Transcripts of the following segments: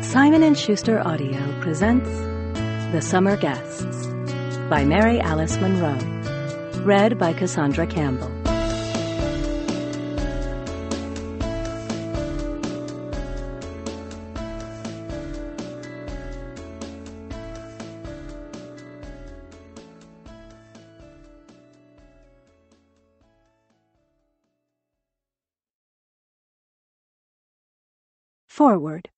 Simon & Schuster Audio presents The Summer Guests by Mary Alice Monroe, read by Cassandra Campbell. Forward.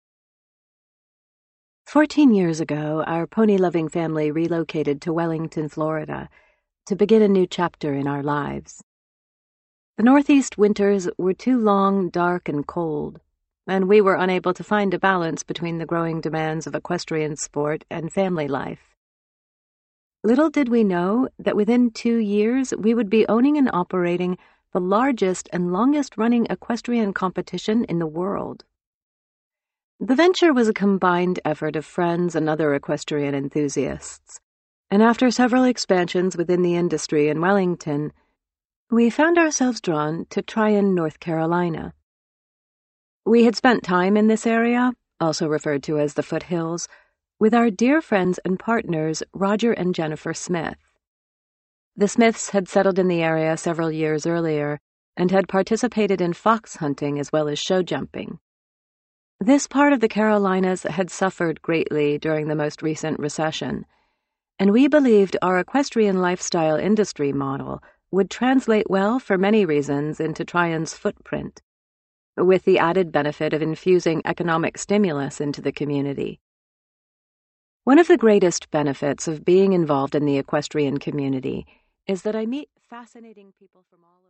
14 years ago, our pony-loving family relocated to Wellington, Florida, to begin a new chapter in our lives. The Northeast winters were too long, dark, and cold, and we were unable to find a balance between the growing demands of equestrian sport and family life. Little did we know that within 2 years we would be owning and operating the largest and longest-running equestrian competition in the world. The venture was a combined effort of friends and other equestrian enthusiasts, and after several expansions within the industry in Wellington, we found ourselves drawn to Tryon, North Carolina. We had spent time in this area, also referred to as the Foothills, with our dear friends and partners Roger and Jennifer Smith. The Smiths had settled in the area several years earlier and had participated in fox hunting as well as show jumping. This part of the Carolinas had suffered greatly during the most recent recession, and we believed our equestrian lifestyle industry model would translate well for many reasons into Tryon's footprint, with the added benefit of infusing economic stimulus into the community. One of the greatest benefits of being involved in the equestrian community is that I meet fascinating people from all over